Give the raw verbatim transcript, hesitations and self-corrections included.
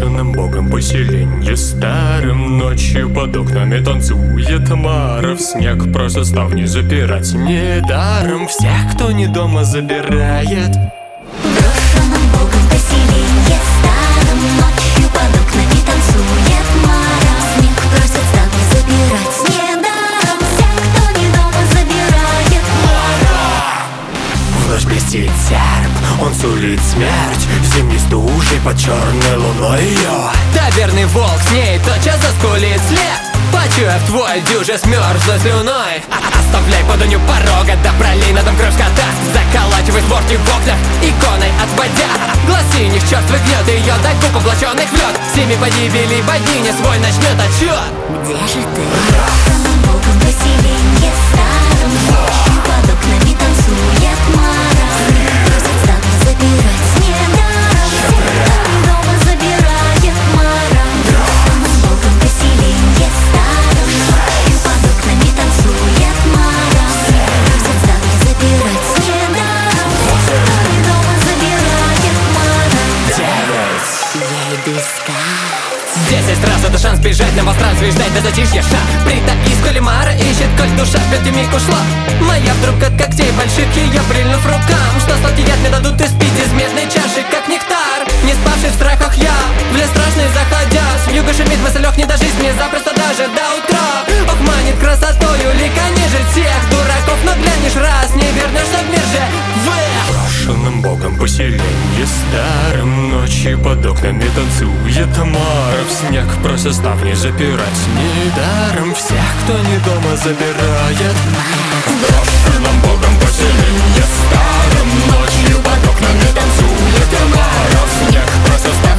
Брошенным богом поселенье старым, ночью под окнами танцует Мара. В снег просто ставни запирать недаром всех, кто не дома, забирает. Брошенным богом поселенье старым, ночью под окнами танцует Мара. В снег просят ставни забирать недаром всех, кто не дома, забирает Мара. В ночь блестит серп, он сулит смерть зимней стужей под черной луной ее. Да верный волк с ней тотчас заскулит след, почуяв твой дюже смерзлой слюной. Оставляй подонью порога, да пролей на дом кровь скота. Заколачивай створки в окнах, иконой отводя глаз синих черствый гнет ее до губ облаченных в лед. Всеми погибели богиня свой начнет отчет. Где же ты? Брошенным богом поселенье старым, ночью под окнами танцует Мара. Просят ставни забирать недаром всех, кто не дома, забирает Мара. Брошенным богом поселенье старым, ночью под окнами танцует Мара. Просят ставни забирать недаром всех, кто не дома, забирает Мара. Девять. Я иду искать. Десять раз это шанс бежать на пространстве и ждать до затишья шаг. Притаись, коли Мара ищет, коль душа в пятый миг ушла. Моя вдруг от когтей больших ее прильнув рукам, что сладкий яд мне дадут испить из медной чаши, как нектар. Не спавший в страхах я, в лес страшный заходя, с вьюгой шумит мысль, ох, не дожить мне запросто даже до утра. Ох, манит красотою, лика ниже всех дураков, но глянешь раз, не вернешься в мир же. Брошенным богом поселенье старым, ночью под окнами танцует Мара. В снег просят ставни запирать недаром всех, кто не дома, забирает. Брошенным богом поселенье старым, ночью под окнами танцует Мара. В снег просят ставни